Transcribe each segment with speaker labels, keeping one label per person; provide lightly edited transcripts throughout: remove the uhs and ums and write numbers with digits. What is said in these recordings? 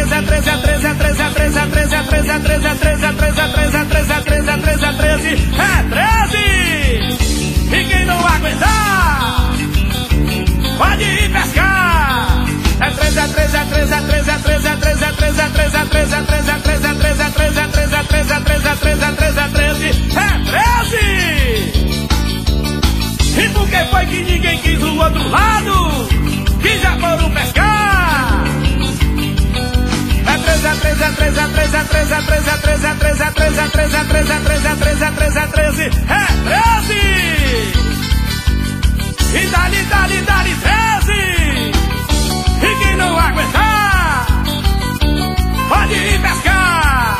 Speaker 1: E quem não aguentar pode ir pescar. É 13, é 13, é 13, é 13, é 13, é 13, é 13, é 13, é 13, é 13, é 13, é 13, é 13, é 13, é 13, é 13, é 13, é 13, é 13, é 13. E por que foi que ninguém quis o outro lado? Que já foram pescar. É 13, é 13, é 13, é 13, é 13, é 13, é 13, é 13, é 13, é 13, é 13, é 13, é 13, é 13, é 13, é 13. E dá-lhe, dá-lhe, dá-lhe 13. E quem não aguentar pode ir pescar.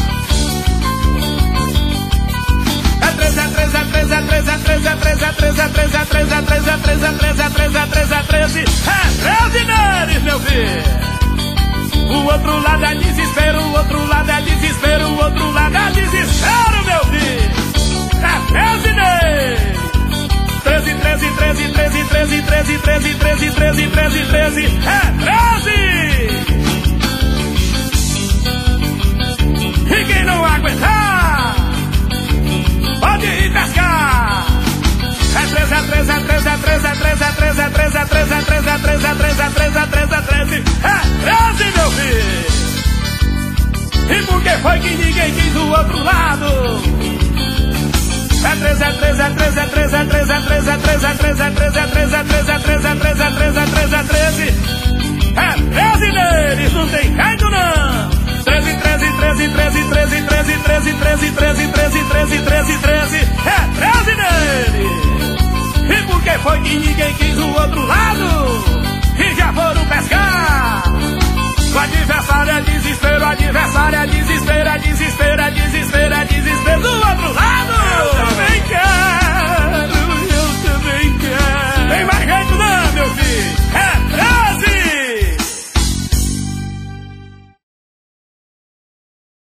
Speaker 1: É 13, é 13, é 13, é 13, é 13, é 13, é 13, é 13, é 13, é 13, é 13, é 13, é 13, é 13, é 13, é 13 neles, meu filho. O outro lado é desespero, o outro lado é desespero, o outro lado é desespero, meu filho. É 13 neles. 13, 13, 13, 13, 13, 13, 13, 13, 13, 13, 13, é 13! E quem não aguentar pode ir pescar. É 13, é 13, é 13, é 13, é 13, é 13, é 13, é 13, é 13, é 13, é 13, é 13, é 13, é 13, é 13, meu filho! E por que foi que ninguém quis o outro lado? É 13, é 13, é 13, é 13, é 13, é 13, é 13, é 13, é 13, é 13, é 13, é 13, é 13, é 13, é 13, é 13. É 13 neles, não tem jeito não. 13, 13, 13, 13, 13, 13, 13, 13, 13, 13, 13, 13, 13. É 13 neles. E por que foi que ninguém quis o outro lado? E já foram pescar.